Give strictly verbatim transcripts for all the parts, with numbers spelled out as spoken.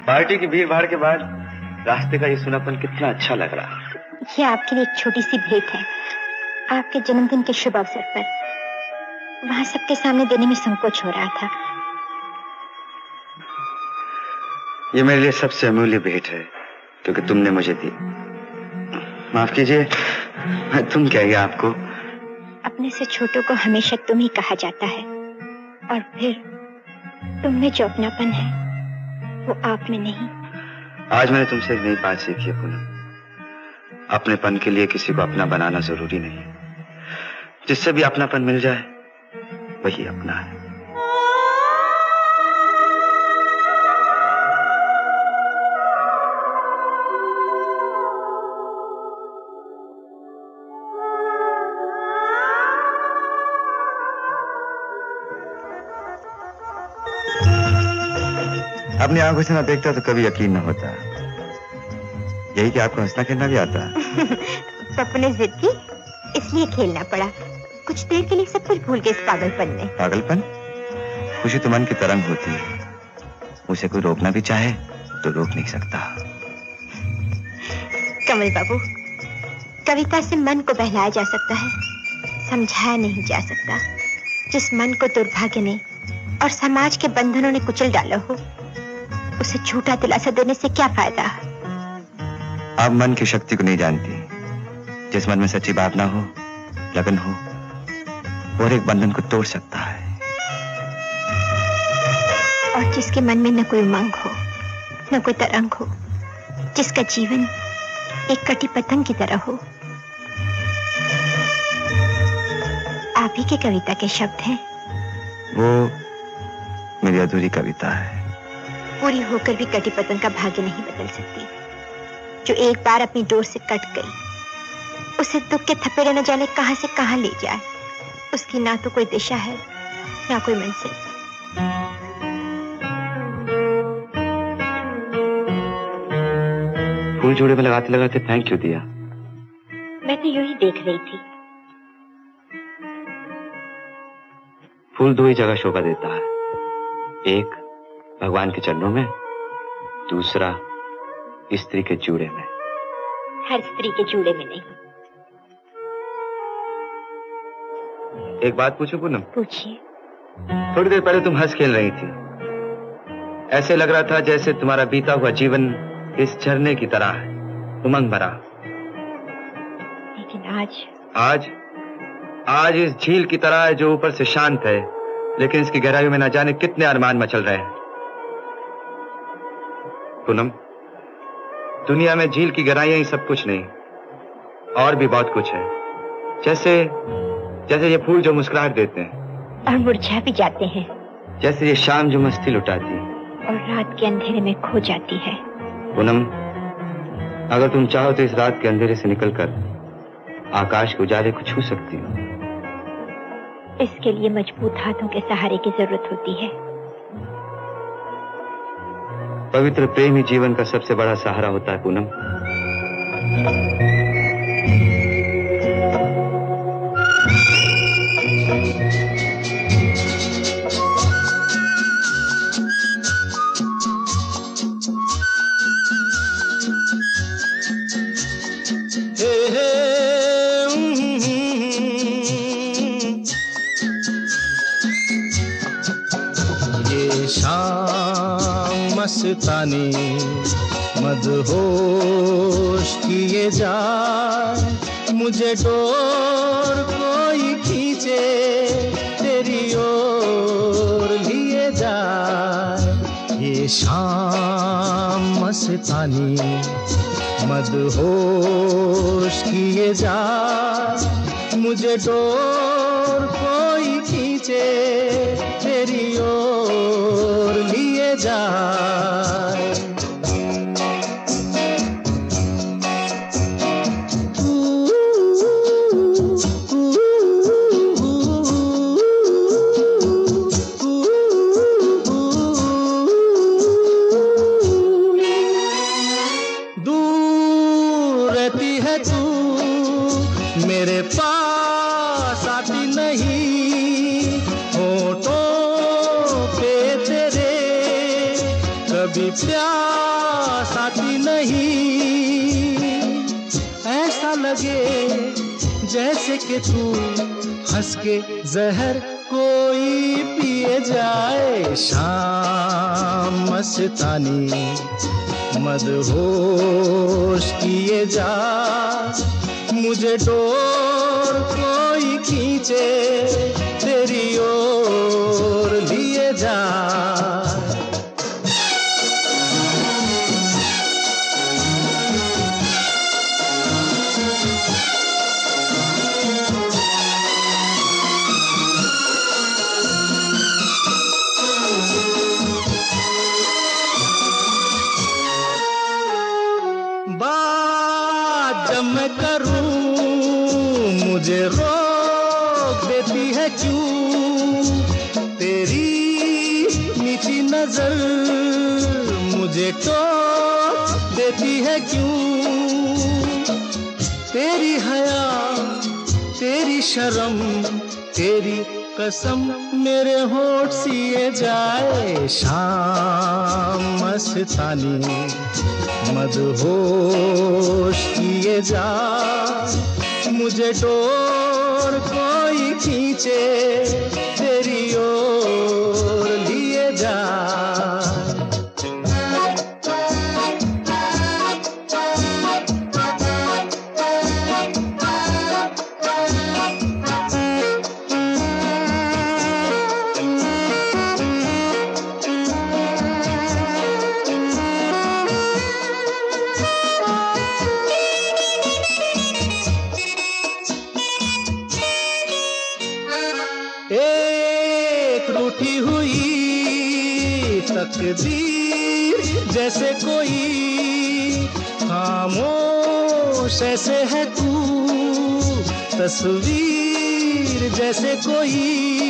Party की भीड़ भाड़ के बाद रास्ते का ये सुनापन कितना अच्छा लग रहा। ये आपके लिए एक छोटी सी भेंट है, आपके जन्मदिन के शुभ अवसर पर। वहां सबके सामने देने में संकोच हो रहा था। ये मेरे लिए सबसे अमूल्य भेंट है क्योंकि तुमने मुझे दी। माफ कीजिए, मैं तुम क्या गया आपको? अपने से छोटों को हमेशा तुम ही कहा जाता है, और फिर तुम में जो अपनापन है वो आप में नहीं। आज मैंने तुमसे एक नई बात सीखी है पूनम। अपनेपन के लिए किसी को अपना बनाना जरूरी नहीं। जिससे भी अपनापन मिल जाए वही अपना है। अपनी आंखों से ना देखता तो कभी यकीन न होता। यही कि आपको हंसना खेलना भी आता है। पप्पू ने जिद की, इसलिए खेलना पड़ा। कुछ देर के लिए सब कुछ भूल गए इस पागलपन में। पागलपन? खुशी तो मन की तरंग होती है, उसे कोई रोकना भी चाहे तो रोक नहीं सकता। कमल बाबू, कविता से मन को बहलाया जा सकता है, समझाया नहीं जा सकता। जिस मन को दुर्भाग्य ने और समाज के बंधनों ने कुचल डाला हो, उसे झूठा दिलासा देने से क्या फायदा? आप मन की शक्ति को नहीं जानती। जिस मन में सच्ची भावना हो, लगन हो, और एक बंधन को तोड़ सकता है। और जिसके मन में न कोई उमंग हो, न कोई तरंग हो, जिसका जीवन एक कटी पतंग की तरह हो। आप ही की कविता के शब्द हैं। वो मेरी अधूरी कविता है। पूरी होकर भी कटी पतंग का भाग्य नहीं बदल सकती। जो एक बार अपनी डोर से कट गई, उसे दुख के थपेड़े न जाने कहां से कहां ले जाए। उसकी ना तो कोई दिशा है, ना कोई मंजिल। फूल जोड़े में लगाते लगाते फेंक क्यों दिया? मैं तो यूं ही देख रही थी। फूल दो ही जगह शोभा देता है, एक भगवान के चरणों में, दूसरा स्त्री के जूड़े में। हर स्त्री के जूड़े में नहीं। एक बात पूछूं पूनम? पूछिए। थोड़ी देर पहले तुम हंस खेल रही थी। ऐसे लग रहा था जैसे तुम्हारा बीता हुआ जीवन इस झरने की तरह है, उमंग भरा। लेकिन आज आज आज इस झील की तरह है जो ऊपर से शांत है, लेकिन इसकी गहराइयों में न जाने कितने अरमान मचल रहे हैं। पूनम, दुनिया में झील की गहराइयां ही सब कुछ नहीं, और भी बहुत कुछ है। जैसे जैसे ये फूल जो मुस्कुराहट देते हैं और मुरझा भी जाते हैं, जैसे ये शाम जो मस्ती लुटाती है और रात के अंधेरे में खो जाती है। पूनम, अगर तुम चाहो तो इस रात के अंधेरे से निकलकर आकाश के उजाले को छू सकती हो। इसके लिए मजबूत हाथों के सहारे की जरूरत होती है। पवित्र प्रेम ही जीवन का सबसे बड़ा सहारा होता है पूनम। मस्तानी मदहोश किए जाए, मुझे डोर कोई खींचे तेरी ओर लिए जाए। ये शाम मस्तानी मदहोश किए जाए, मुझे डोर कोई खींचे तेरी ओर लिए जाए। दूर रहती है तू, मेरे पास आती नहीं, होठों पे तेरे कभी प्यार पास आती नहीं, ऐसा लगे जैसे कि तू हंस के जहर कोई पिए जाए। शाम मस्तानी मदहोश किए जा, मुझे डोर कोई खींचे तेरी ओर लिए जा। बात जब मैं करूं मुझे रोक देती है क्यों, तेरी मीठी नजर मुझे टोक देती है क्यों। तेरी हया तेरी शर्म तेरी कसम मेरे होठ सिए जाए। शाम मस्तानी मदहोश किए जा, मुझे डोर कोई खींचे तेरी ओर लिए जा। एक रूठी हुई तकदीर जैसे कोई, खामोश ऐसे है तू तस्वीर जैसे कोई।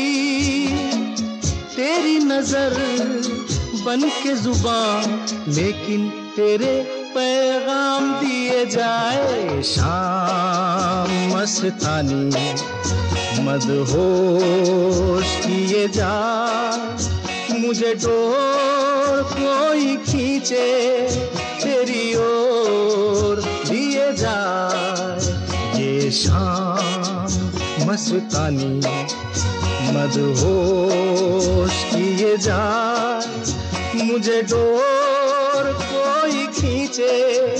तेरी नजर बन के जुबान लेकिन तेरे पैगाम दिए जाए। शाम मस्तानी मदहोश किए जा, मुझे डोर कोई खींचे तेरी ओर लिए जा। ये शाम मस्तानी मदहोश किए जा, मुझे डोर कोई खींचे